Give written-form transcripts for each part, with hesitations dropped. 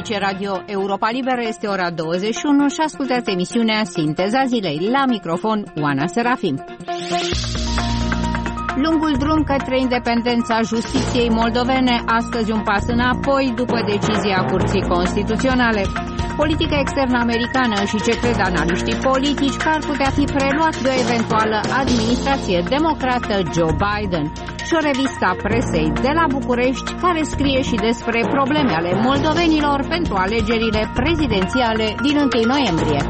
Aici Radio Europa Liberă, este ora 21 și ascultați emisiunea Sinteza Zilei. La microfon, Oana Serafim. Lungul drum către independența justiției moldovene, astăzi un pas înapoi după decizia Curții Constituționale. Politica externă americană și ce cred analiștii politici că ar putea fi preluat de o eventuală administrație democrată Joe Biden. Și o revistă a presei de la București care scrie și despre probleme ale moldovenilor pentru alegerile prezidențiale din 1 noiembrie.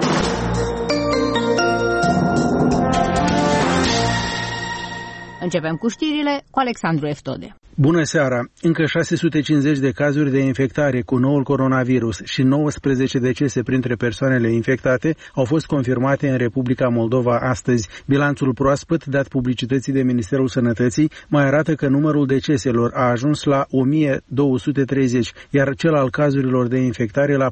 Începem cu știrile cu Alexandru Eftode. Bună seara! Încă 650 de cazuri de infectare cu noul coronavirus și 19 decese printre persoanele infectate au fost confirmate în Republica Moldova astăzi. Bilanțul proaspăt dat publicității de Ministerul Sănătății mai arată că numărul deceselor a ajuns la 1230, iar cel al cazurilor de infectare la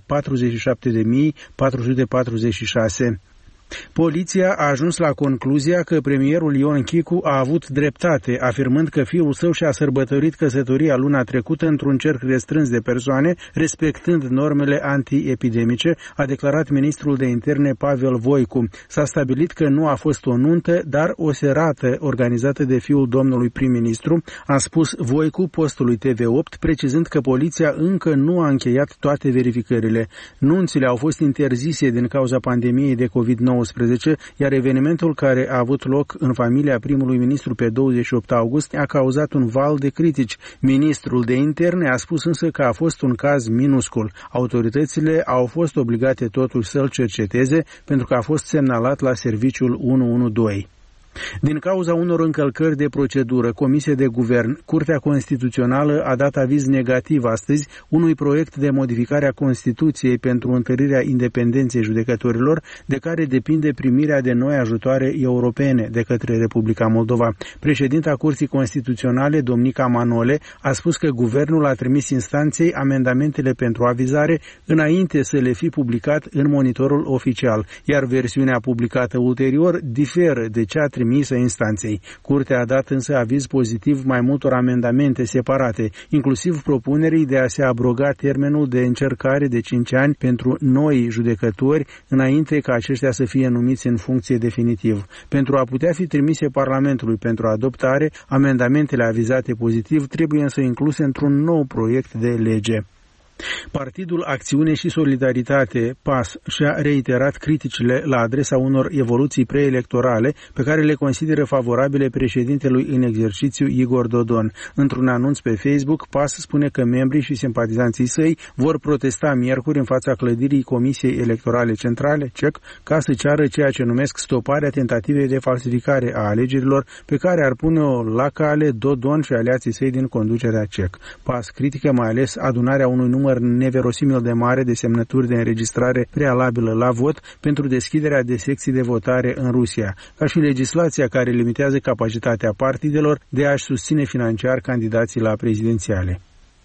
47.446. Poliția a ajuns la concluzia că premierul Ion Chicu a avut dreptate, afirmând că fiul său și-a sărbătorit căsătoria luna trecută într-un cerc restrâns de persoane, respectând normele antiepidemice, a declarat ministrul de interne Pavel Voicu. S-a stabilit că nu a fost o nuntă, dar o serată organizată de fiul domnului prim-ministru, a spus Voicu postului TV8, precizând că poliția încă nu a încheiat toate verificările. Nunțile au fost interzise din cauza pandemiei de COVID-19, iar evenimentul care a avut loc în familia primului ministru pe 28 august a cauzat un val de critici. Ministrul de interne a spus însă că a fost un caz minuscul. Autoritățile au fost obligate totuși să-l cerceteze pentru că a fost semnalat la serviciul 112. Din cauza unor încălcări de procedură comise de guvern, Curtea Constituțională a dat aviz negativ astăzi unui proiect de modificare a Constituției pentru întărirea independenței judecătorilor, de care depinde primirea de noi ajutoare europene de către Republica Moldova. Președinta Curții Constituționale, Domnica Manole, a spus că guvernul a trimis instanței amendamentele pentru avizare înainte să le fi publicat în monitorul oficial, iar versiunea publicată ulterior diferă de cea trimisă instanței. Curtea a dat însă aviz pozitiv mai multor amendamente separate, inclusiv propunerii de a se abroga termenul de încercare de 5 ani pentru noi judecători, înainte ca aceștia să fie numiți în funcție definitiv. Pentru a putea fi trimise Parlamentului pentru adoptare, amendamentele avizate pozitiv trebuie însă incluse într-un nou proiect de lege. Partidul Acțiune și Solidaritate, PAS, și-a reiterat criticile la adresa unor evoluții preelectorale pe care le consideră favorabile președintelui în exercițiu Igor Dodon. Într-un anunț pe Facebook, PAS spune că membrii și simpatizanții săi vor protesta miercuri în fața clădirii Comisiei Electorale Centrale, CEC, ca să ceară ceea ce numesc stoparea tentativei de falsificare a alegerilor pe care ar pune-o la cale Dodon și aliații săi din conducerea CEC. PAS critică mai ales adunarea unui număr neverosimil de mare de semnături de înregistrare prealabilă la vot pentru deschiderea de secții de votare în Rusia, ca și legislația care limitează capacitatea partidelor de a-și susține financiar candidații la prezidențiale.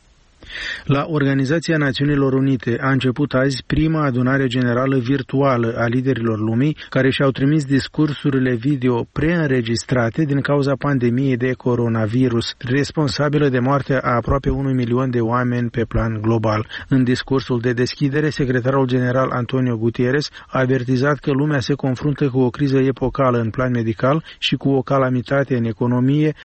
La Organizația Națiunilor Unite a început azi prima adunare generală virtuală a liderilor lumii care și-au trimis discursurile video preînregistrate din cauza pandemiei de coronavirus, responsabilă de moartea a aproape 1 milion de oameni pe plan global. În discursul de deschidere, secretarul general Antonio Guterres a avertizat că lumea se confruntă cu o criză epocală în plan medical și cu o calamitate în economie,